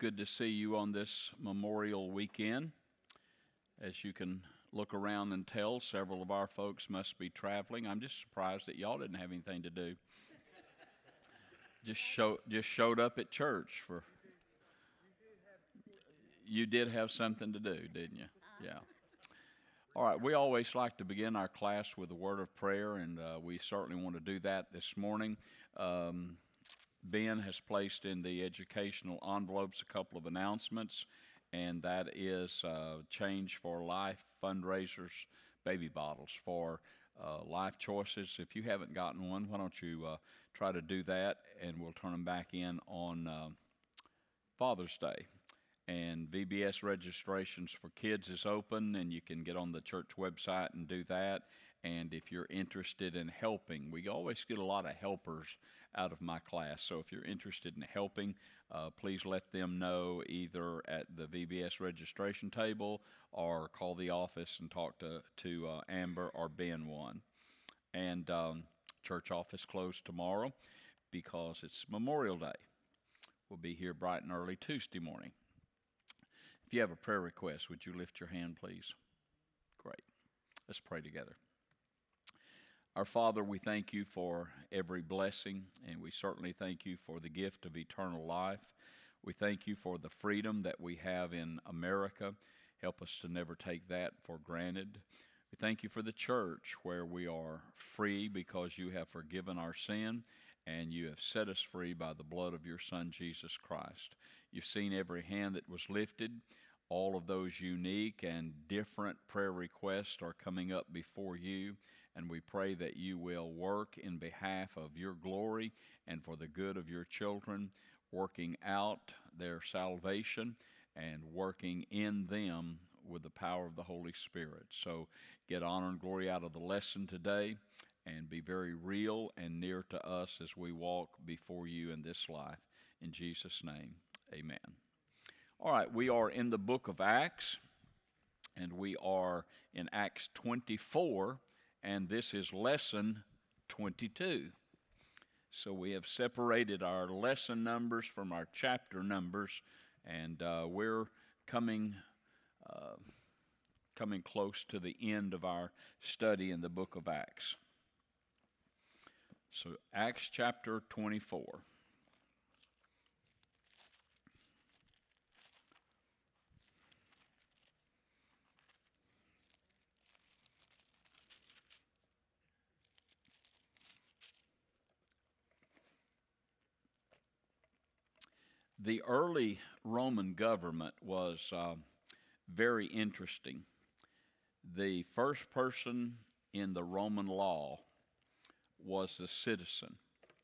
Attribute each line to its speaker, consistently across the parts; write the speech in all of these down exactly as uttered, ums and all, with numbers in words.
Speaker 1: good to see you on this Memorial Weekend. As you can look around and tell, several of our folks must be traveling. I'm just surprised that y'all didn't have anything to do. Just show, just showed up at church for. You did have something to do, didn't you? Yeah. All right. We always like to begin our class with a word of prayer, and uh, we certainly want to do that this morning. Um, Ben has placed in the educational envelopes a couple of announcements, and that is uh, Change for Life fundraisers, baby bottles for uh, Life Choices. If you haven't gotten one, why don't you uh, try to do that, and we'll turn them back in on uh, Father's Day. And V B S registrations for kids is open, and you can get on the church website and do that. And if you're interested in helping, we always get a lot of helpers out of my class. So if you're interested in helping, uh, please let them know either at the V B S registration table or call the office and talk to, to uh, Amber or Ben one. And um, church office closed tomorrow because it's Memorial Day. We'll be here bright and early Tuesday morning. If you have a prayer request, would you lift your hand, please? Great. Let's pray together. Our Father, we thank you for every blessing, and we certainly thank you for the gift of eternal life. We thank you for the freedom that we have in America. Help us to never take that for granted. We thank you for the church where we are free because you have forgiven our sin, and you have set us free by the blood of your Son, Jesus Christ. You've seen every hand that was lifted. All of those unique and different prayer requests are coming up before you, and we pray that you will work in behalf of your glory and for the good of your children, working out their salvation and working in them with the power of the Holy Spirit. So get honor and glory out of the lesson today and be very real and near to us as we walk before you in this life. In Jesus' name, amen. All right, we are in the book of Acts, and we are in Acts twenty-four, and this is lesson twenty-two. So we have separated our lesson numbers from our chapter numbers, and uh, we're coming uh, coming close to the end of our study in the book of Acts. So Acts chapter twenty-four. The early Roman government was uh, very interesting. The first person in the Roman law was the citizen.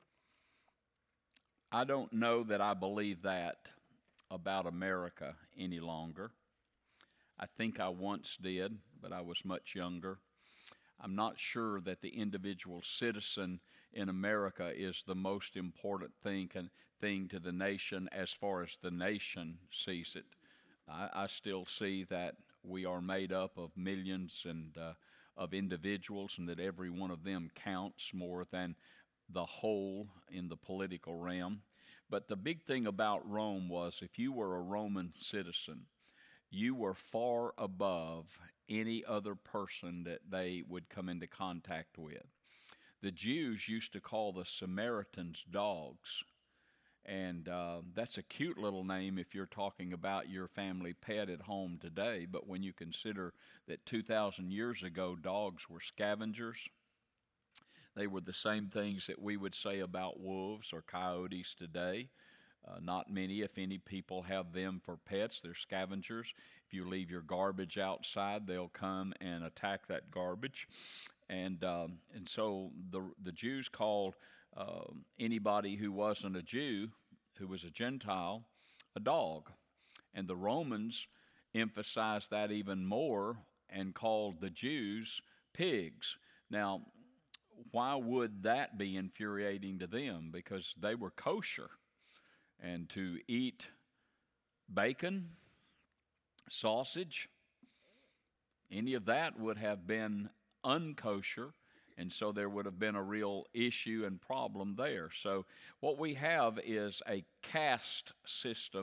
Speaker 1: I don't know that I believe that about America any longer. I think I once did, but I was much younger. I'm not sure that the individual citizen in America is the most important thing, thing to the nation as far as the nation sees it. I, I still see that we are made up of millions and uh, of individuals, and that every one of them counts more than the whole in the political realm. But the big thing about Rome was if you were a Roman citizen, you were far above any other person that they would come into contact with. The Jews used to call the Samaritans dogs, and uh, that's a cute little name if you're talking about your family pet at home today, but when you consider that two thousand years ago dogs were scavengers, they were the same things that we would say about wolves or coyotes today. Uh, not many, if any, people have them for pets. They're scavengers. If you leave your garbage outside, they'll come and attack that garbage. And um, and so the the Jews called uh, anybody who wasn't a Jew, who was a Gentile, a dog. And the Romans emphasized that even more and called the Jews pigs. Now, why would that be infuriating to them? Because they were kosher. And to eat bacon, sausage, any of that would have been unkosher, and so there would have been a real issue and problem there. So what we have is a caste system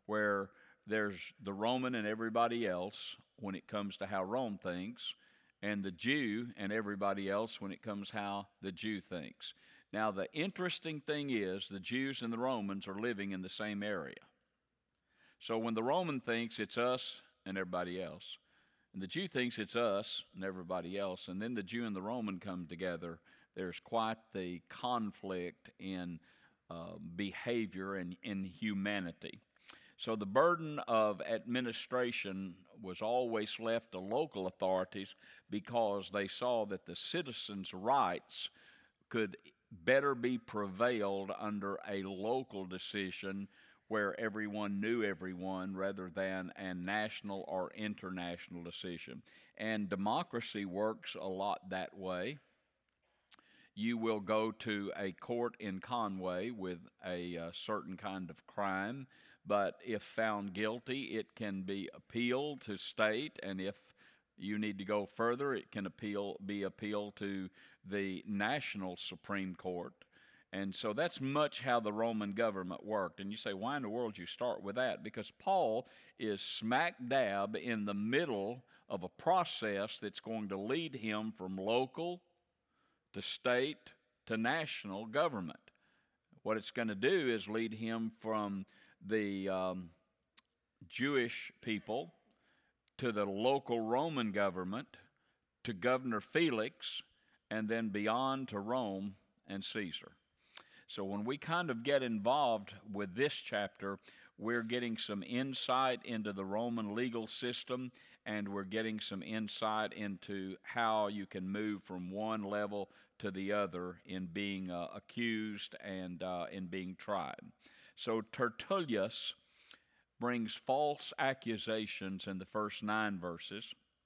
Speaker 1: where there's the Roman and everybody else when it comes to how Rome thinks, and the Jew and everybody else when it comes how the Jew thinks. Now, the interesting thing is the Jews and the Romans are living in the same area. So when the Roman thinks it's us and everybody else, and the Jew thinks it's us and everybody else, and then the Jew and the Roman come together, there's quite the conflict in uh, behavior and in humanity. So the burden of administration was always left to local authorities because they saw that the citizens' rights could better be prevailed under a local decision where everyone knew everyone rather than a national or international decision. And democracy works a lot that way. You will go to a court in Conway with a uh, certain kind of crime, but if found guilty, it can be appealed to state, and if you need to go further, it can appeal be appealed to the national Supreme Court. And so that's much how the Roman government worked. And you say, why in the world do you start with that? Because Paul is smack dab in the middle of a process that's going to lead him from local to state to national government. What it's going to do is lead him from the um, Jewish people to the local Roman government to Governor Felix, and then beyond to Rome and Caesar. So when we kind of get involved with this chapter, we're getting some insight into the Roman legal system, and we're getting some insight into how you can move from one level to the other in being uh, accused and uh, in being tried. So Tertullus brings false accusations in the first nine verses.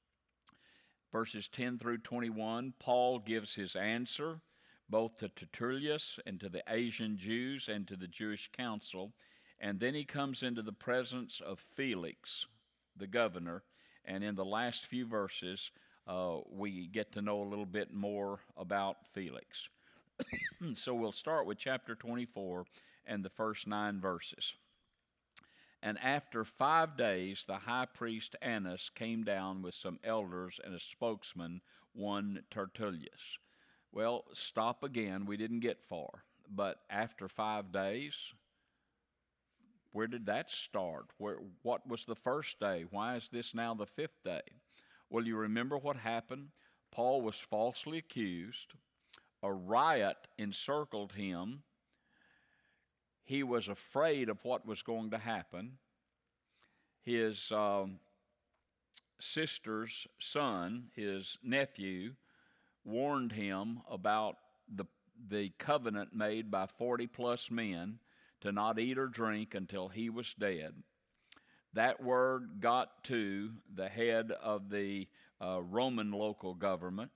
Speaker 1: Verses ten through twenty-one, Paul gives his answer both to Tertullus and to the Asian Jews and to the Jewish council. And then he comes into the presence of Felix, the governor, and in the last few verses, uh, we get to know a little bit more about Felix. So we'll start with chapter twenty-four and the first nine verses. And after five days, the high priest Annas came down with some elders and a spokesman, one Tertullus. Well, stop again. We didn't get far. But after five days, where did that start? Where, what was the first day? Why is this now the fifth day? Well, you remember what happened? Paul was falsely accused. A riot encircled him. He was afraid of what was going to happen. His um, sister's son, his nephew, warned him about the, the covenant made by forty plus men to not eat or drink until he was dead. That word got to the head of the uh, Roman local government.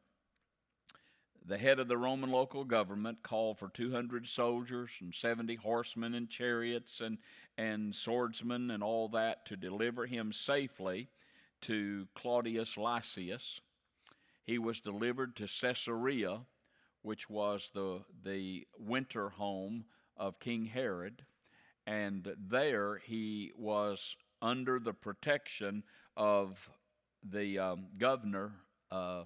Speaker 1: The head of the Roman local government called for two hundred soldiers and seventy horsemen and chariots and, and swordsmen and all that to deliver him safely to Claudius Lysias. He was delivered to Caesarea, which was the, the winter home of King Herod, and there he was under the protection of the um, governor uh,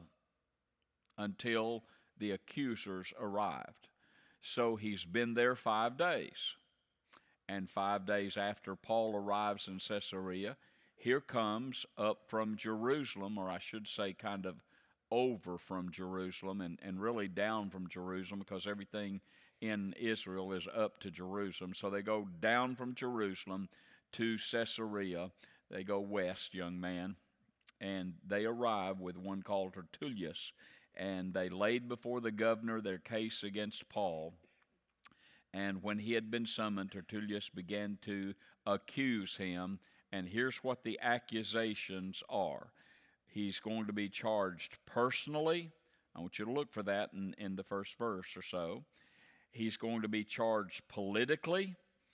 Speaker 1: until the accusers arrived. So he's been there five days. And five days after Paul arrives in Caesarea, here comes up from Jerusalem, or I should say kind of over from Jerusalem and, and really down from Jerusalem, because everything in Israel is up to Jerusalem. So they go down from Jerusalem to Caesarea. They go west, young man, and they arrive with one called Tertullus. And they laid before the governor their case against Paul. And when he had been summoned, Tertullus began to accuse him. And here's what the accusations are. He's going to be charged personally. I want you to look for that in, in the first verse or so. He's going to be charged politically.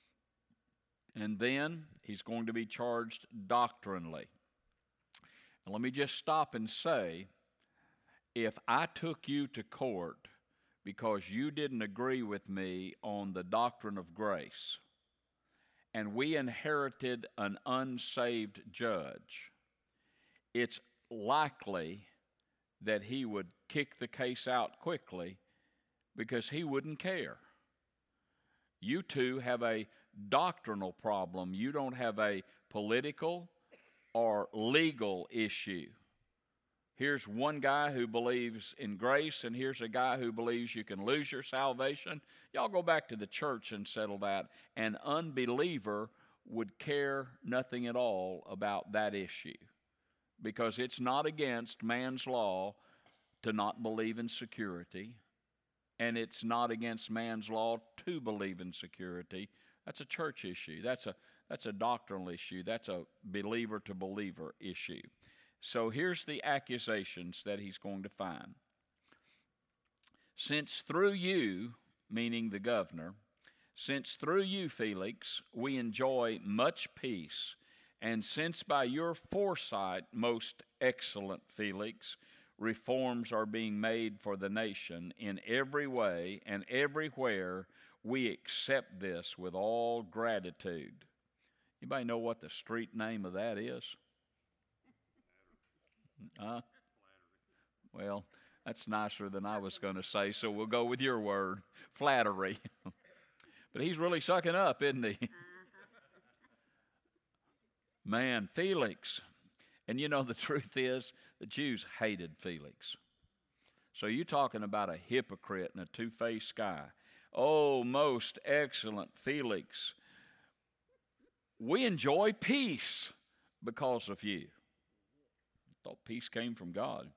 Speaker 1: And then he's going to be charged doctrinally. And let me just stop and say, if I took you to court because you didn't agree with me on the doctrine of grace, and we inherited an unsaved judge, it's likely that he would kick the case out quickly because he wouldn't care. You two have a doctrinal problem. You don't have a political or legal issue. Here's one guy who believes in grace, and here's a guy who believes you can lose your salvation. Y'all go back to the church and settle that. An unbeliever would care nothing at all about that issue, because it's not against man's law to not believe in security, and it's not against man's law to believe in security. That's a church issue. That's a that's a doctrinal issue. That's a believer-to-believer issue. So here's the accusations that he's going to find. Since through you, meaning the governor, since through you, Felix, we enjoy much peace, and since by your foresight, most excellent Felix, reforms are being made for the nation in every way and everywhere, we accept this with all gratitude. Anybody know what the street name of that is? Uh, well, that's nicer than I was going to say, so we'll go with your word, flattery. But he's really sucking up, isn't he? Man, Felix. And you know, the truth is, the Jews hated Felix. So you're talking about a hypocrite and a two-faced guy. Oh, most excellent Felix, we enjoy peace because of you. Thought peace came from God.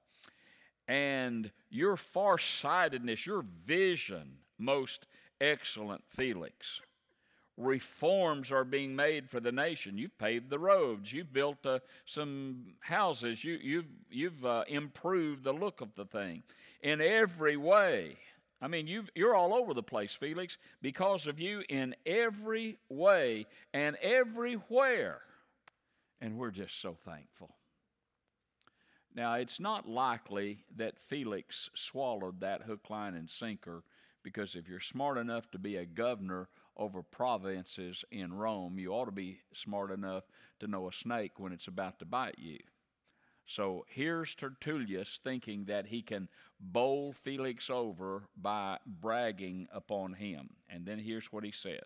Speaker 1: And your farsightedness, your vision, most excellent Felix. Reforms are being made for the nation. You've paved the roads. You've built uh, some houses. You, you've you've uh, improved the look of the thing in every way. I mean, you've, you're all over the place, Felix, because of you in every way and everywhere. And we're just so thankful. Now, it's not likely that Felix swallowed that hook, line, and sinker, because if you're smart enough to be a governor over provinces in Rome, you ought to be smart enough to know a snake when it's about to bite you. So here's Tertullus thinking that he can bowl Felix over by bragging upon him. And then here's what he says.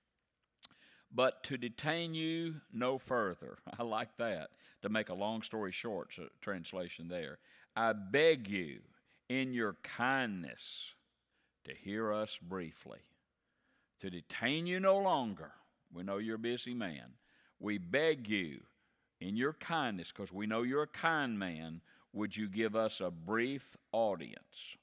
Speaker 1: But to detain you no further. I like that. To make a long story short, so translation there. I beg you in your kindness to hear us briefly. To detain you no longer. We know you're a busy man. We beg you in your kindness, because we know you're a kind man, would you give us a brief audience?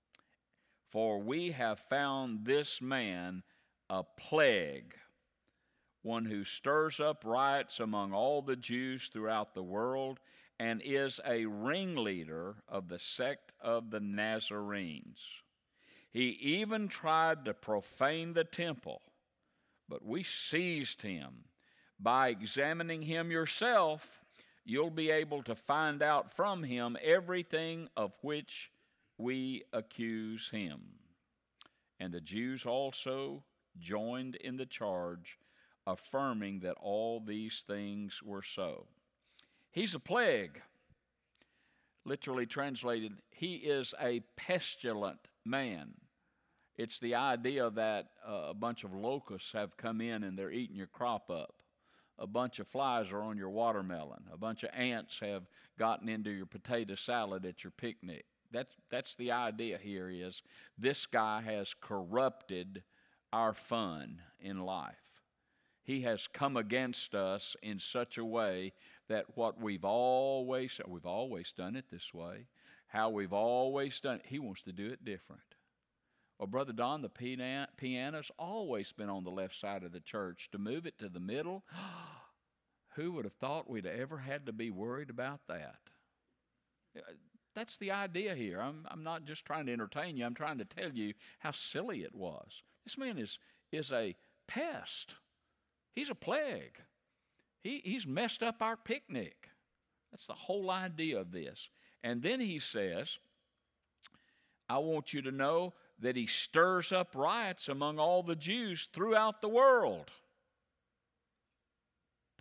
Speaker 1: For we have found this man a plague, one who stirs up riots among all the Jews throughout the world, and is a ringleader of the sect of the Nazarenes. He even tried to profane the temple, but we seized him. By examining him yourself, you'll be able to find out from him everything of which we accuse him. And the Jews also joined in the charge, affirming that all these things were so. He's a plague. Literally translated, he is a pestilent man. It's the idea that uh, a bunch of locusts have come in and they're eating your crop up. A bunch of flies are on your watermelon. A bunch of ants have gotten into your potato salad at your picnic. That's, that's the idea here is this guy has corrupted our fun in life. He has come against us in such a way that what we've always, we've always done it this way, how we've always done it, he wants to do it different. Well, Brother Don, the piano, piano's always been on the left side of the church. To move it to the middle, who would have thought we'd ever had to be worried about that? That's the idea here. I'm, I'm not just trying to entertain you. I'm trying to tell you how silly it was. This man is, is a pest. He's a plague. He, he's messed up our picnic. That's the whole idea of this. And then he says, I want you to know that he stirs up riots among all the Jews throughout the world.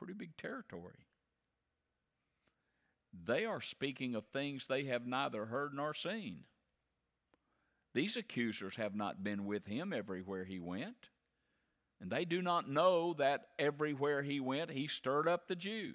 Speaker 1: pretty big territory. They are speaking of things they have neither heard nor seen. These accusers have not been with him everywhere he went, and they do not know that everywhere he went he stirred up the Jews.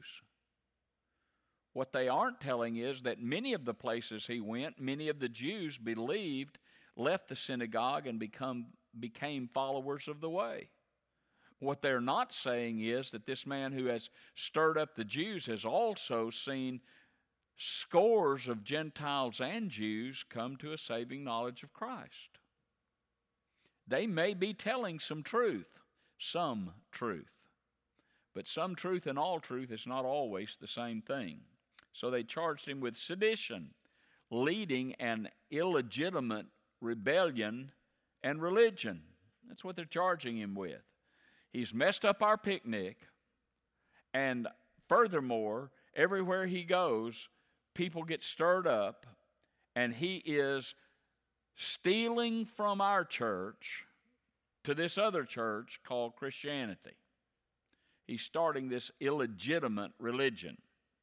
Speaker 1: What they aren't telling is that many of the places he went, many of the Jews believed, left the synagogue, and become, became followers of the way. What they're not saying is that this man who has stirred up the Jews has also seen scores of Gentiles and Jews come to a saving knowledge of Christ. They may be telling some truth, some truth. But some truth and all truth is not always the same thing. So they charged him with sedition, leading an illegitimate rebellion and religion. That's what they're charging him with. He's messed up our picnic, and furthermore, everywhere he goes, people get stirred up, and he is stealing from our church to this other church called Christianity. He's starting this illegitimate religion.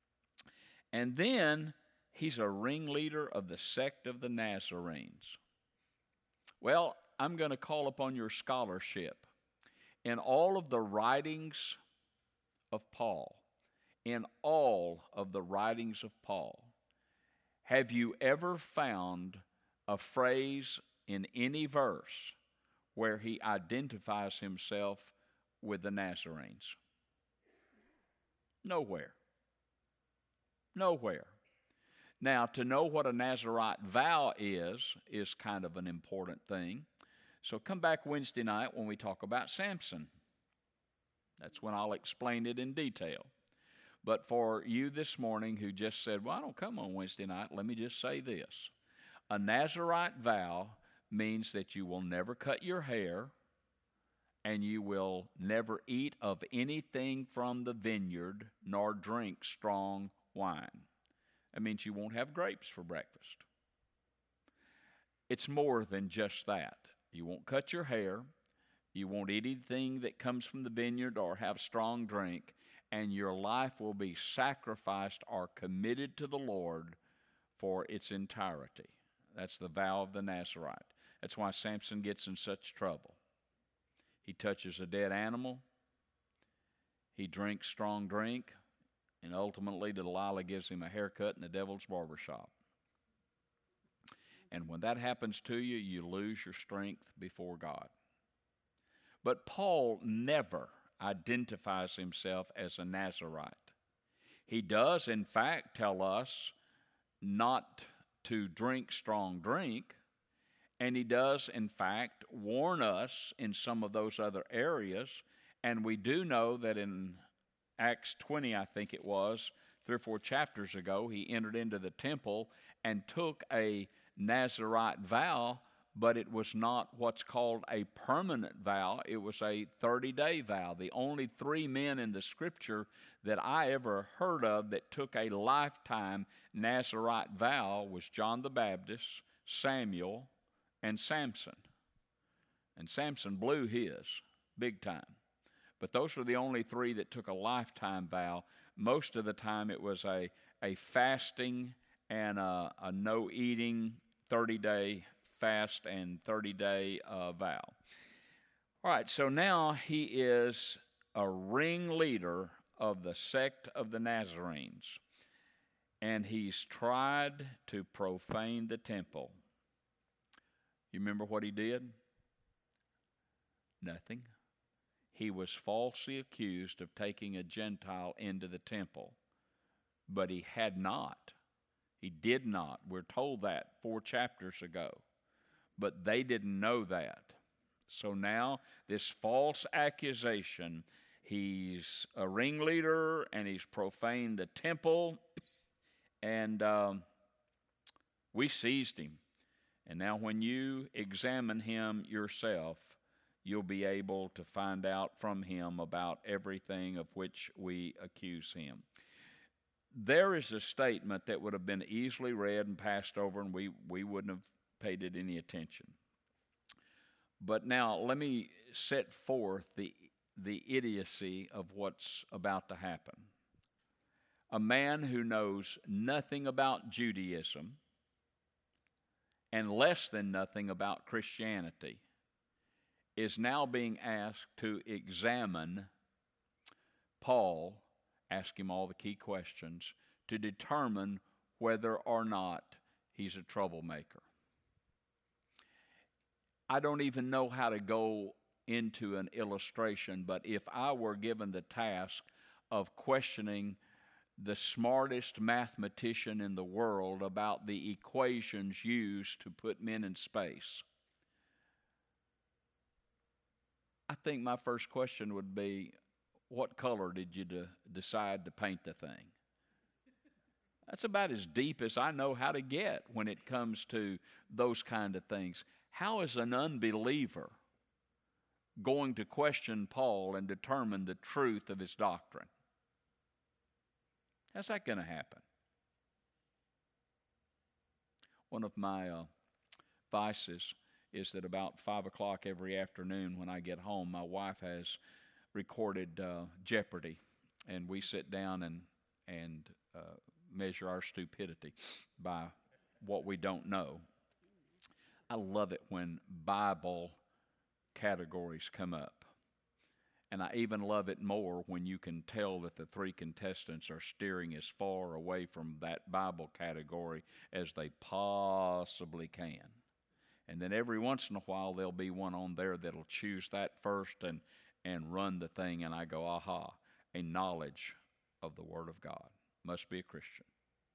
Speaker 1: And then he's a ringleader of the sect of the Nazarenes. Well, I'm going to call upon your scholarship. In all of the writings of Paul, in all of the writings of Paul, have you ever found a phrase in any verse where he identifies himself with the Nazarenes? Nowhere. Nowhere. Now, to know what a Nazirite vow is, is kind of an important thing. So come back Wednesday night when we talk about Samson. That's when I'll explain it in detail. But for you this morning who just said, well, I don't come on Wednesday night, let me just say this. A Nazirite vow means that you will never cut your hair and you will never eat of anything from the vineyard nor drink strong wine. That means you won't have grapes for breakfast. It's more than just that. You won't cut your hair, you won't eat anything that comes from the vineyard or have strong drink, and your life will be sacrificed or committed to the Lord for its entirety. That's the vow of the Nazirite. That's why Samson gets in such trouble. He touches a dead animal, he drinks strong drink, and ultimately Delilah gives him a haircut in the devil's barbershop. And when that happens to you, you lose your strength before God. But Paul never identifies himself as a Nazirite. He does, in fact, tell us not to drink strong drink, and he does, in fact, warn us in some of those other areas. And we do know that in Acts twenty, I think it was, three or four chapters ago, he entered into the temple and took a Nazirite vow, but it was not what's called a permanent vow. It was a thirty-day vow. The only three men in the Scripture that I ever heard of that took a lifetime Nazirite vow was John the Baptist, Samuel, and Samson. And Samson blew his big time. But those were the only three that took a lifetime vow. Most of the time it was a, a fasting and a, a no-eating thirty-day fast and thirty-day uh, vow. All right, so now he is a ringleader of the sect of the Nazarenes, and he's tried to profane the temple. You remember what he did? Nothing. He was falsely accused of taking a Gentile into the temple, but he had not. He did not. We're told that four chapters ago. But they didn't know that. So now this false accusation, he's a ringleader and he's profaned the temple, and um, we seized him. And now when you examine him yourself, you'll be able to find out from him about everything of which we accuse him. There is a statement that would have been easily read and passed over, and we, we wouldn't have paid it any attention. But now let me set forth the the idiocy of what's about to happen. A man who knows nothing about Judaism and less than nothing about Christianity is now being asked to examine Paul, ask him all the key questions, to determine whether or not he's a troublemaker. I don't even know how to go into an illustration, but if I were given the task of questioning the smartest mathematician in the world about the equations used to put men in space, I think my first question would be, what color did you de- decide to paint the thing? That's about as deep as I know how to get when it comes to those kind of things. How is an unbeliever going to question Paul and determine the truth of his doctrine? How's that going to happen? One of my uh, vices is that about five o'clock every afternoon when I get home, my wife has recorded uh, Jeopardy, and we sit down and, and uh, measure our stupidity by what we don't know. I love it when Bible categories come up. And I even love it more when you can tell that the three contestants are steering as far away from that Bible category as they possibly can. And then every once in a while there'll be one on there that'll choose that first and, and run the thing, and I go, aha, a knowledge of the Word of God. Must be a Christian.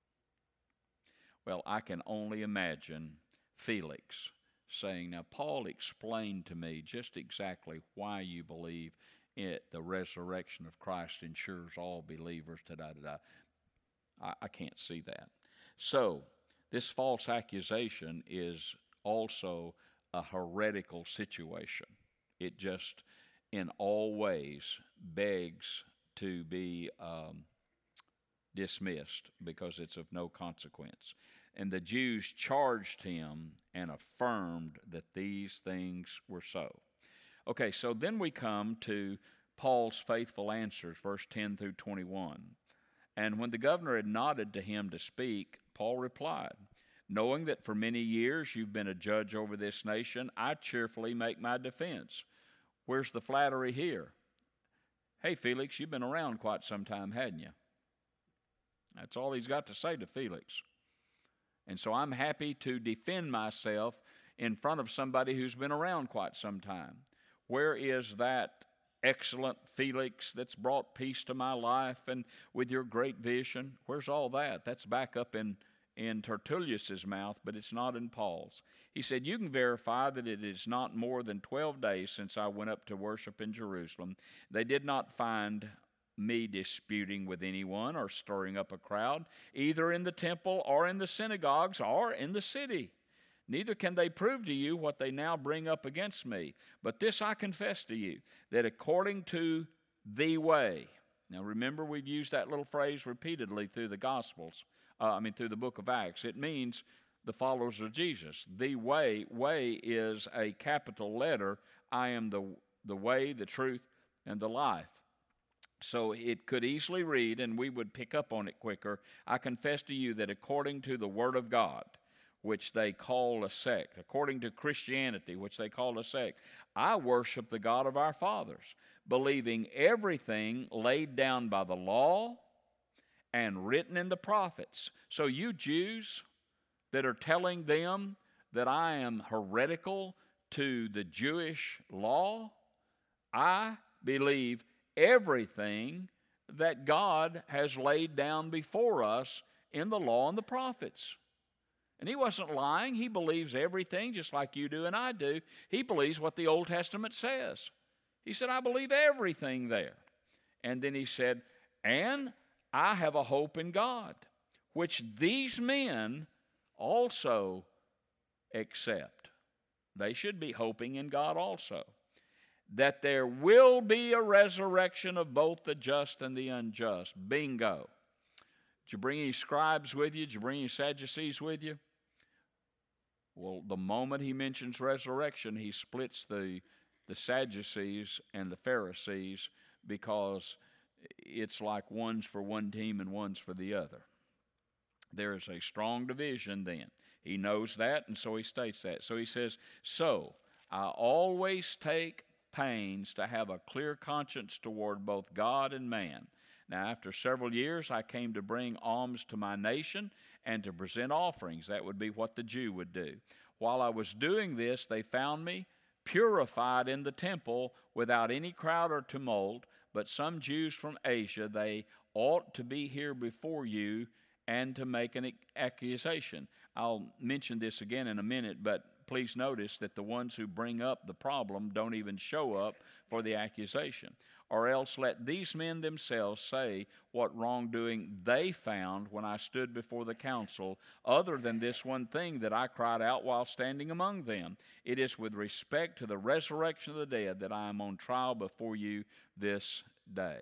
Speaker 1: Well, I can only imagine Felix saying, now, Paul explained to me just exactly why you believe it, the resurrection of Christ ensures all believers, da-da-da-da. I, I can't see that. So, this false accusation is also a heretical situation. It just, in all ways, begs to be um, dismissed because it's of no consequence. And the Jews charged him and affirmed that these things were so. Okay, so then we come to Paul's faithful answers, verse ten through twenty-one. And when the governor had nodded to him to speak, Paul replied, knowing that for many years you've been a judge over this nation, I cheerfully make my defense. Where's the flattery here? Hey, Felix, you've been around quite some time, hadn't you? That's all he's got to say to Felix. And so I'm happy to defend myself in front of somebody who's been around quite some time. Where is that excellent Felix that's brought peace to my life and with your great vision? Where's all that? That's back up in, in Tertullius's mouth, but it's not in Paul's. He said, you can verify that it is not more than twelve days since I went up to worship in Jerusalem. They did not find me disputing with anyone or stirring up a crowd, either in the temple or in the synagogues or in the city. Neither can they prove to you what they now bring up against me. But this I confess to you, that according to the way. Now remember, we've used that little phrase repeatedly through the Gospels, uh, I mean through the book of Acts. It means the followers of Jesus. The way, way is a capital letter. I am the, the way, the truth, and the life. So it could easily read, and we would pick up on it quicker, I confess to you that according to the Word of God, which they call a sect, according to Christianity, which they call a sect, I worship the God of our fathers, believing everything laid down by the law and written in the prophets. So you Jews that are telling them that I am heretical to the Jewish law, I believe everything that God has laid down before us in the law and the prophets. And he wasn't lying. He believes everything just like you do and I do. He believes what the Old Testament says. He said, I believe everything there. And then he said, and I have a hope in God, which these men also accept. They should be hoping in God also, that there will be a resurrection of both the just and the unjust. Bingo. Did you bring any scribes with you? Did you bring any Sadducees with you? Well, the moment he mentions resurrection, he splits the, the Sadducees and the Pharisees, because it's like one's for one team and one's for the other. There is a strong division then. He knows that, and so he states that. So he says, so I always take pains to have a clear conscience toward both God and man. Now, after several years, I came to bring alms to my nation and to present offerings. That would be what the Jew would do. While I was doing this, they found me purified in the temple without any crowd or tumult, but some Jews from Asia, they ought to be here before you and to make an accusation. I'll mention this again in a minute, but please notice that the ones who bring up the problem don't even show up for the accusation. Or else let these men themselves say what wrongdoing they found when I stood before the council, other than this one thing that I cried out while standing among them. It is with respect to the resurrection of the dead that I am on trial before you this day.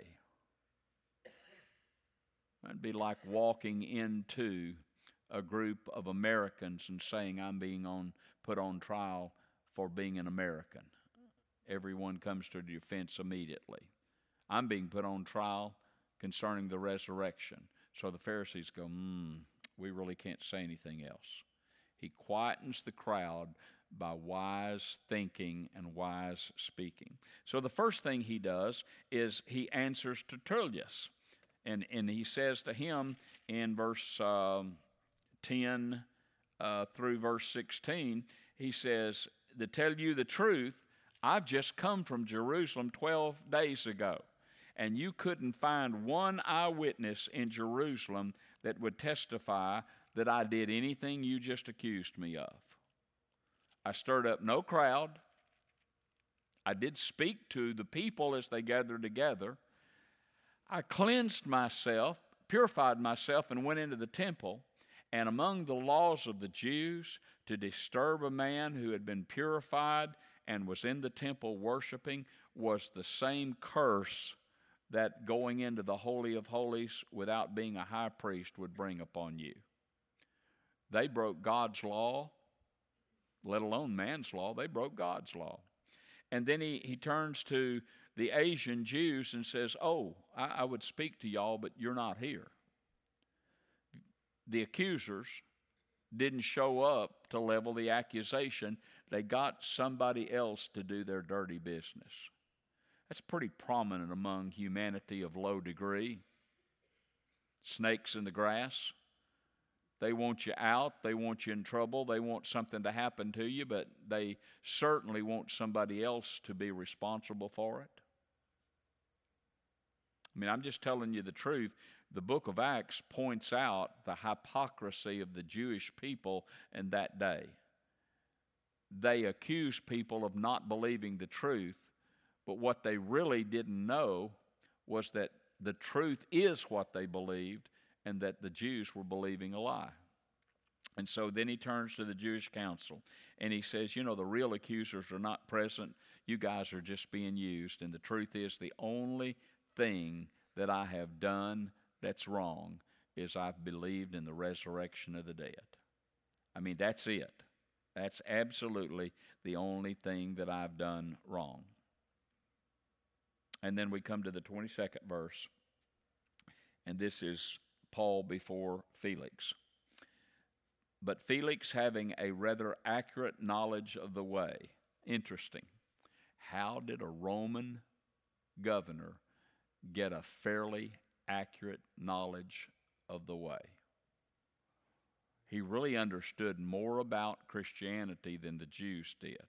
Speaker 1: It'd be like walking into a group of Americans and saying I'm being on put on trial for being an American. Everyone comes to the defense immediately. I'm being put on trial concerning the resurrection. So the Pharisees go, hmm, we really can't say anything else. He quietens the crowd by wise thinking and wise speaking. So the first thing he does is he answers to Tertullus. And, and he says to him in verse uh, ten uh, through verse sixteen, he says, to tell you the truth, I've just come from Jerusalem twelve days ago, and you couldn't find one eyewitness in Jerusalem that would testify that I did anything you just accused me of. I stirred up no crowd. I did speak to the people as they gathered together. I cleansed myself, purified myself, and went into the temple. And among the laws of the Jews, to disturb a man who had been purified and was in the temple worshiping was the same curse that going into the Holy of Holies without being a high priest would bring upon you. They broke God's law, let alone man's law. They broke God's law. And then he, he turns to the Asian Jews and says, oh, I, I would speak to y'all, but you're not here. The accusers didn't show up to level the accusation. They got somebody else to do their dirty business. That's pretty prominent among humanity of low degree. Snakes in the grass. They want you out. They want you in trouble. They want something to happen to you, but they certainly want somebody else to be responsible for it. I mean, I'm just telling you the truth. The book of Acts points out the hypocrisy of the Jewish people in that day. They accuse people of not believing the truth, but what they really didn't know was that the truth is what they believed and that the Jews were believing a lie. And so then he turns to the Jewish council and he says, you know, the real accusers are not present. You guys are just being used. And the truth is the only thing that I have done that's wrong is I've believed in the resurrection of the dead. I mean, that's it. That's absolutely the only thing that I've done wrong. And then we come to the twenty-second verse, and this is Paul before Felix. But Felix, having a rather accurate knowledge of the way. Interesting. How did a Roman governor get a fairly accurate knowledge of the way? He really understood more about Christianity than the Jews did.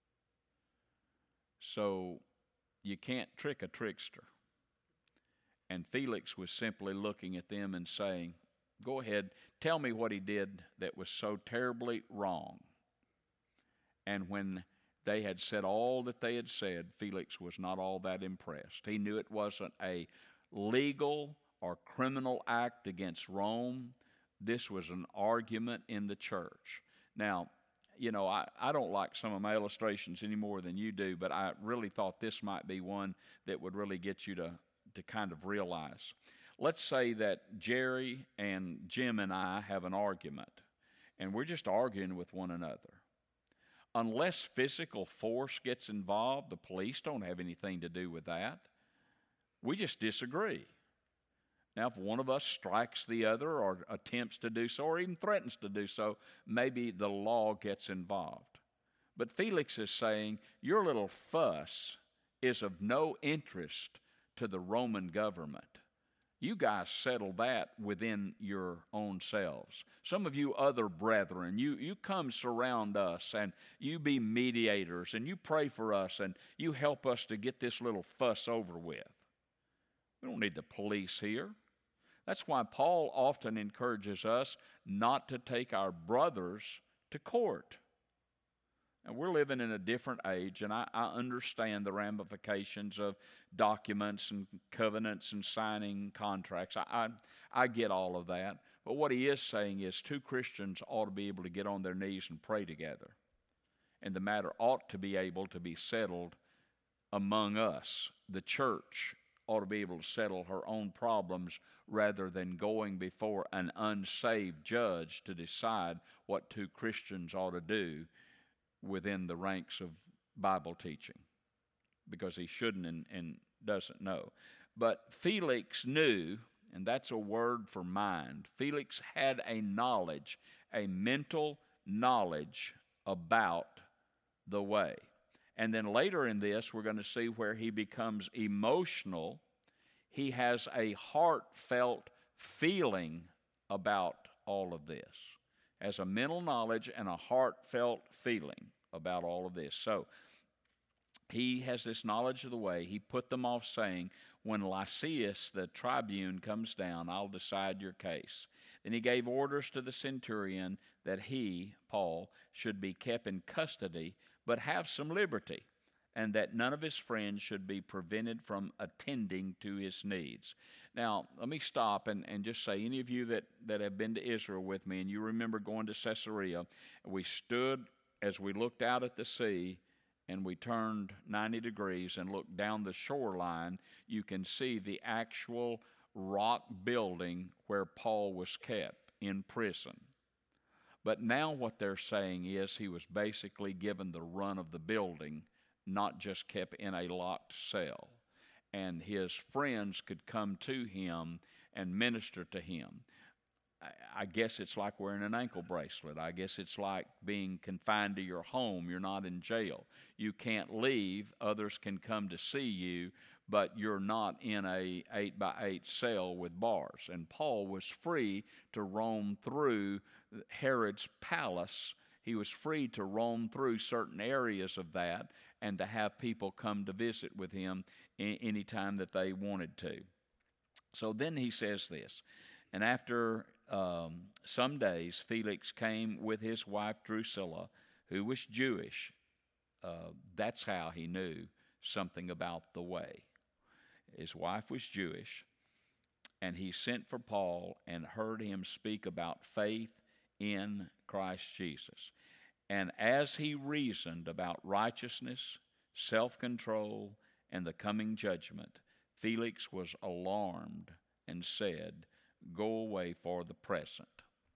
Speaker 1: So you can't trick a trickster. And Felix was simply looking at them and saying, go ahead, tell me what he did that was so terribly wrong. And when they had said all that they had said, Felix was not all that impressed. He knew it wasn't a legal or criminal act against Rome. This was an argument in the church. Now, you know, I, I don't like some of my illustrations any more than you do, but I really thought this might be one that would really get you to, to kind of realize. Let's say that Jerry and Jim and I have an argument, and we're just arguing with one another. unless physical force gets involved, the police don't have anything to do with that. We just disagree. Now, if one of us strikes the other or attempts to do so or even threatens to do so, maybe the law gets involved. But Felix is saying, your little fuss is of no interest to the Roman government. You guys settle that within your own selves. Some of you other brethren, you, you come surround us and you be mediators and you pray for us and you help us to get this little fuss over with. We don't need the police here. That's why Paul often encourages us not to take our brothers to court. And we're living in a different age, and I, I understand the ramifications of documents and covenants and signing contracts. I, I, I get all of that. But what he is saying is two Christians ought to be able to get on their knees and pray together. And the matter ought to be able to be settled among us. The church ought to be able to settle her own problems rather than going before an unsaved judge to decide what two Christians ought to do within the ranks of Bible teaching, because he shouldn't and, and doesn't know. But Felix knew, and that's a word for mind. Felix had a knowledge, a mental knowledge about the way. And then later in this, we're going to see where he becomes emotional. He has a heartfelt feeling about all of this. As a mental knowledge and a heartfelt feeling about all of this. So, he has this knowledge of the way. He put them off saying, when Lysias, the tribune, comes down, I'll decide your case. Then he gave orders to the centurion that he, Paul, should be kept in custody, but have some liberty, and that none of his friends should be prevented from attending to his needs. Now, let me stop and, and just say, any of you that, that have been to Israel with me, and you remember going to Caesarea, we stood as we looked out at the sea, and we turned ninety degrees and looked down the shoreline, you can see the actual rock building where Paul was kept in prison. But now what they're saying is he was basically given the run of the building, not just kept in a locked cell. And his friends could come to him and minister to him. I guess it's like wearing an ankle bracelet. I guess it's like being confined to your home. You're not in jail. You can't leave. Others can come to see you, but you're not in a eight by eight cell with bars. And Paul was free to roam through Herod's palace. He was free to roam through certain areas of that and to have people come to visit with him any time that they wanted to. So then he says this, and after um, some days, Felix came with his wife Drusilla, who was Jewish. Uh, that's how he knew something about the way. His wife was Jewish, and he sent for Paul and heard him speak about faith in Christ Jesus. And as he reasoned about righteousness, self-control, and the coming judgment, Felix was alarmed and said, "Go away for the present."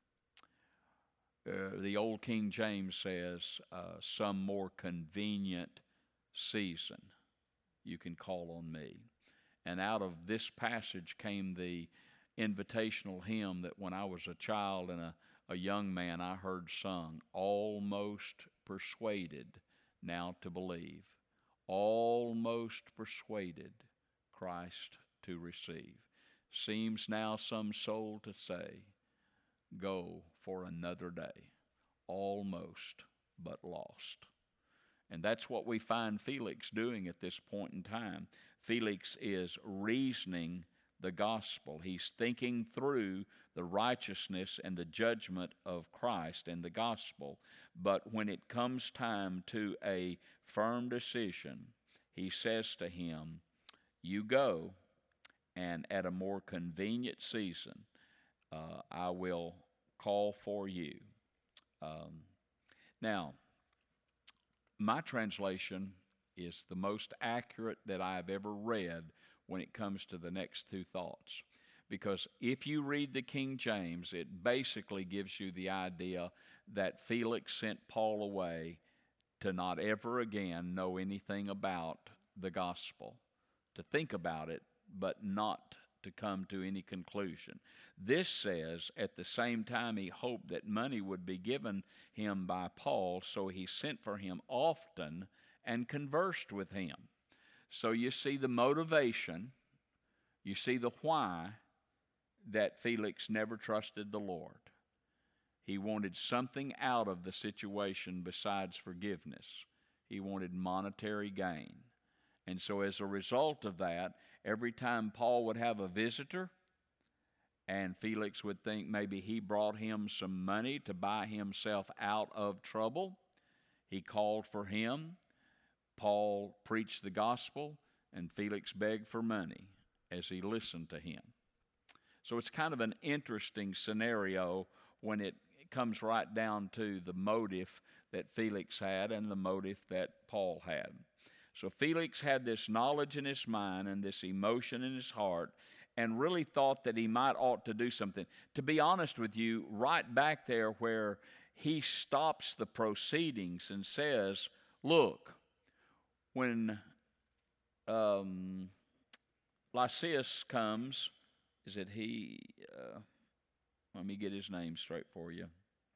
Speaker 1: Uh, the old King James says, uh, some more convenient season you can call on me. And out of this passage came the invitational hymn that when I was a child and a, a young man I heard sung, almost persuaded now to believe, almost persuaded Christ to receive. Seems now some soul to say, go for another day, almost but lost. And that's what we find Felix doing at this point in time. Felix is reasoning the gospel. He's thinking through the righteousness and the judgment of Christ and the gospel. But when it comes time to a firm decision, he says to him, you go, and at a more convenient season, uh, I will call for you. Um, now, my translation is the most accurate that I've ever read when it comes to the next two thoughts. Because if you read the King James, it basically gives you the idea that Felix sent Paul away to not ever again know anything about the gospel, to think about it, but not to come to any conclusion. This says, at the same time, he hoped that money would be given him by Paul, so he sent for him often and conversed with him. So you see the motivation, you see the why that Felix never trusted the Lord. He wanted something out of the situation besides forgiveness. He wanted monetary gain. And so as a result of that, every time Paul would have a visitor, and Felix would think maybe he brought him some money to buy himself out of trouble, he called for him. Paul preached the gospel, and Felix begged for money as he listened to him. So it's kind of an interesting scenario when it comes right down to the motive that Felix had and the motive that Paul had. So Felix had this knowledge in his mind and this emotion in his heart, and really thought that he might ought to do something. To be honest with you, right back there where he stops the proceedings and says, look, when um, Lysias comes, is it he? Uh, let me get his name straight for you.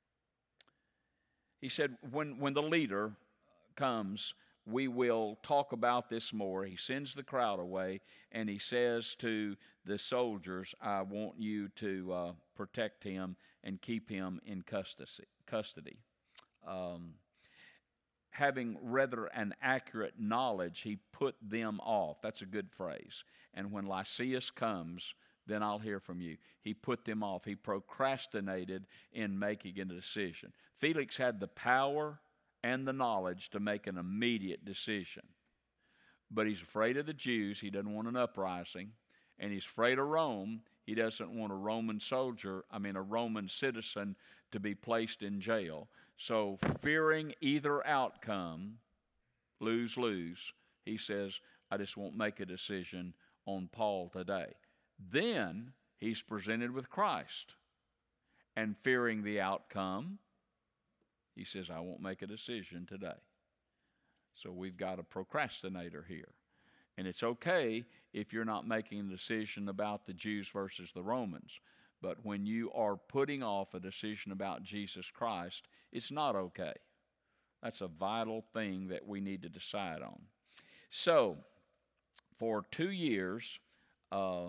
Speaker 1: He said, when, when the leader comes, we will talk about this more. He sends the crowd away, and he says to the soldiers, I want you to uh, protect him and keep him in custody. custody. Um, having rather an accurate knowledge, he put them off. That's a good phrase. And when Lysias comes, then I'll hear from you. He put them off. He procrastinated in making a decision. Felix had the power and the knowledge to make an immediate decision. But he's afraid of the Jews. He doesn't want an uprising. And he's afraid of Rome. He doesn't want a Roman soldier, I mean a Roman citizen, to be placed in jail. So fearing either outcome, lose-lose, he says, I just won't make a decision on Paul today. Then he's presented with Christ. And fearing the outcome, he says, I won't make a decision today. So we've got a procrastinator here. And it's okay if you're not making a decision about the Jews versus the Romans. But when you are putting off a decision about Jesus Christ, it's not okay. That's a vital thing that we need to decide on. So, for two years, uh,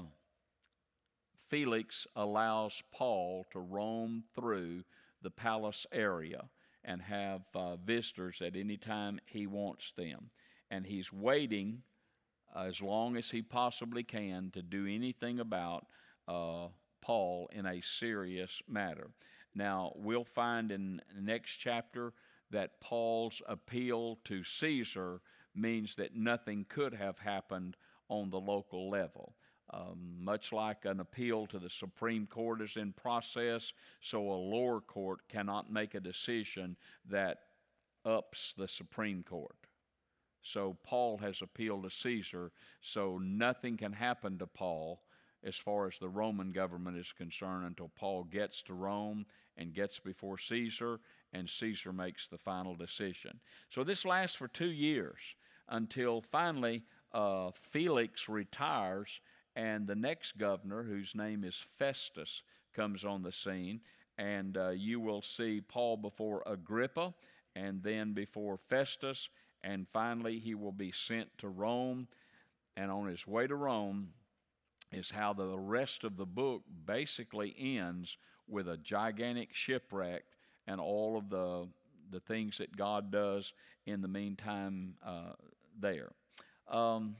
Speaker 1: Felix allows Paul to roam through the palace area and have uh, visitors at any time he wants them. And he's waiting uh, as long as he possibly can to do anything about uh, Paul in a serious matter. Now, we'll find in the next chapter that Paul's appeal to Caesar means that nothing could have happened on the local level. Um, much like an appeal to the Supreme Court is in process, so a lower court cannot make a decision that ups the Supreme Court. So Paul has appealed to Caesar, so nothing can happen to Paul as far as the Roman government is concerned until Paul gets to Rome and gets before Caesar, and Caesar makes the final decision. So this lasts for two years until finally uh, Felix retires, and the next governor, whose name is Festus, comes on the scene, and uh, you will see Paul before Agrippa, and then before Festus, and finally he will be sent to Rome. And on his way to Rome is how the rest of the book basically ends, with a gigantic shipwreck and all of the the things that God does in the meantime uh, there. Um,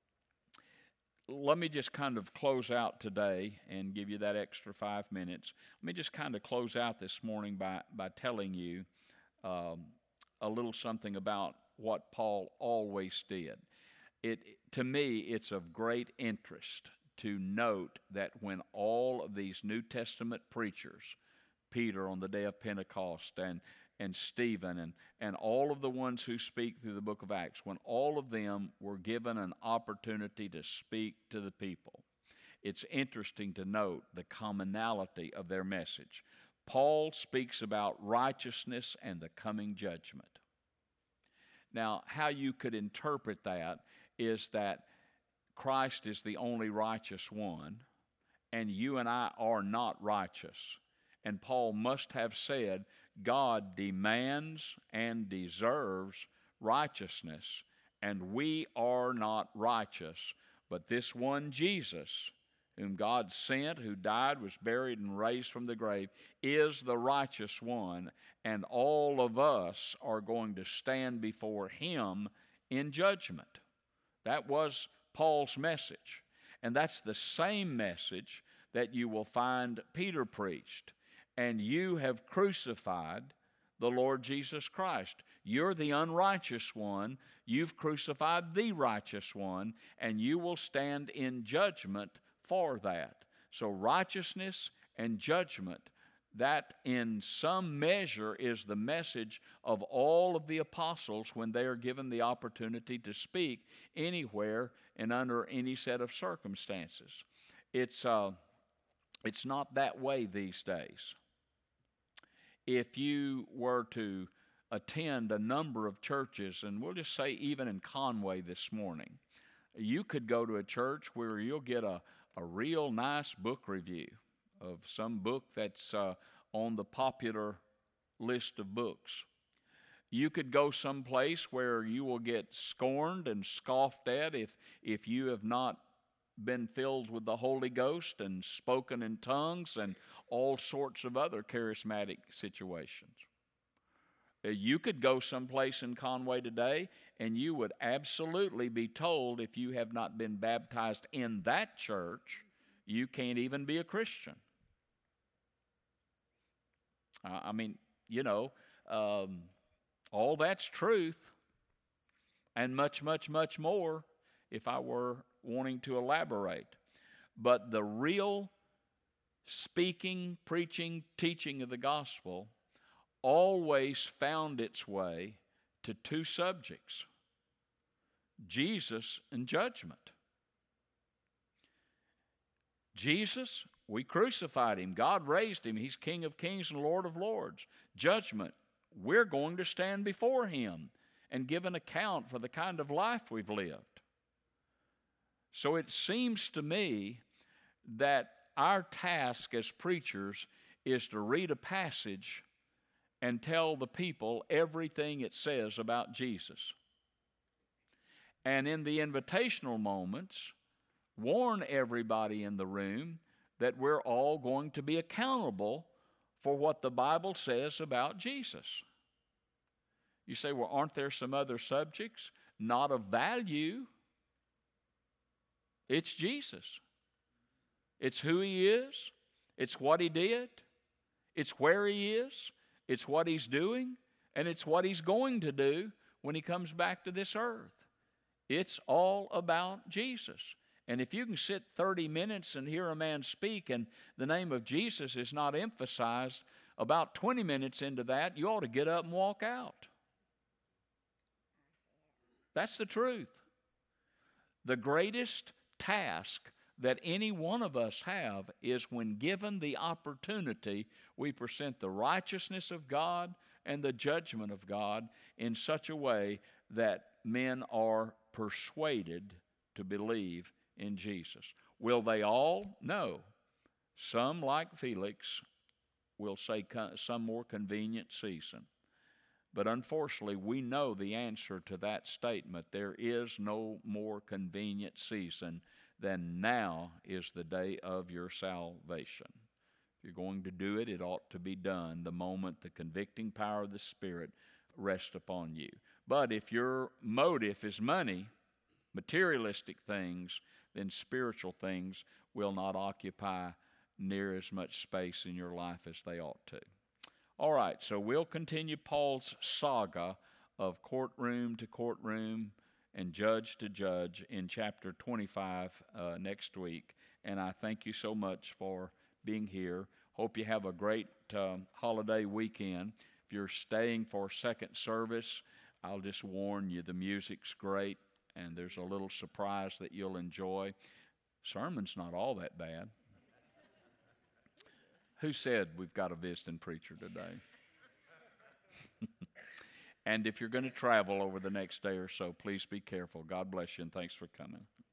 Speaker 1: Let me just kind of close out today and give you that extra five minutes. Let me just kind of close out this morning by, by telling you um, a little something about what Paul always did. It, to me, it's of great interest to note that when all of these New Testament preachers, Peter on the day of Pentecost and and Stephen, and, and all of the ones who speak through the book of Acts, when all of them were given an opportunity to speak to the people, it's interesting to note the commonality of their message. Paul speaks about righteousness and the coming judgment. Now, how you could interpret that is that Christ is the only righteous one, and you and I are not righteous. And Paul must have said, God demands and deserves righteousness, and we are not righteous. But this one Jesus, whom God sent, who died, was buried, and raised from the grave, is the righteous one, and all of us are going to stand before him in judgment. That was Paul's message, and that's the same message that you will find Peter preached. And you have crucified the Lord Jesus Christ. You're the unrighteous one. You've crucified the righteous one, and you will stand in judgment for that. So righteousness and judgment, that in some measure is the message of all of the apostles when they are given the opportunity to speak anywhere and under any set of circumstances. It's, uh, it's not that way these days. If you were to attend a number of churches, and we'll just say even in Conway this morning, you could go to a church where you'll get a, a real nice book review of some book that's uh, on the popular list of books. You could go someplace where you will get scorned and scoffed at if, if you have not been filled with the Holy Ghost and spoken in tongues and all sorts of other charismatic situations. Uh, You could go someplace in Conway today, and you would absolutely be told, if you have not been baptized in that church, you can't even be a Christian. Uh, I mean, you know, um, all that's truth, and much, much, much more if I were wanting to elaborate. But the real speaking, preaching, teaching of the gospel always found its way to two subjects: Jesus and judgment. Jesus, we crucified him. God raised him. He's King of kings and Lord of lords. Judgment, we're going to stand before him and give an account for the kind of life we've lived. So it seems to me that our task as preachers is to read a passage and tell the people everything it says about Jesus. And in the invitational moments, warn everybody in the room that we're all going to be accountable for what the Bible says about Jesus. You say, well, aren't there some other subjects? Not of value. It's Jesus. It's who he is. It's what he did. It's where he is. It's what he's doing. And it's what he's going to do when he comes back to this earth. It's all about Jesus. And if you can sit thirty minutes and hear a man speak and the name of Jesus is not emphasized, about twenty minutes into that, you ought to get up and walk out. That's the truth. The greatest task that any one of us have is, when given the opportunity, we present the righteousness of God and the judgment of God in such a way that men are persuaded to believe in Jesus. Will they all? No. Some, like Felix, will say some more convenient season. But unfortunately, we know the answer to that statement. There is no more convenient season than now is the day of your salvation. If you're going to do it, it ought to be done the moment the convicting power of the Spirit rests upon you. But if your motive is money, materialistic things, then spiritual things will not occupy near as much space in your life as they ought to. All right, so we'll continue Paul's saga of courtroom to courtroom and judge to judge in chapter twenty-five uh, next week. And I thank you so much for being here. Hope you have a great uh, holiday weekend. If you're staying for second service, I'll just warn you, the music's great, and there's a little surprise that you'll enjoy. Sermon's not all that bad. Who said we've got a visiting preacher today? And if you're going to travel over the next day or so, please be careful. God bless you, and thanks for coming.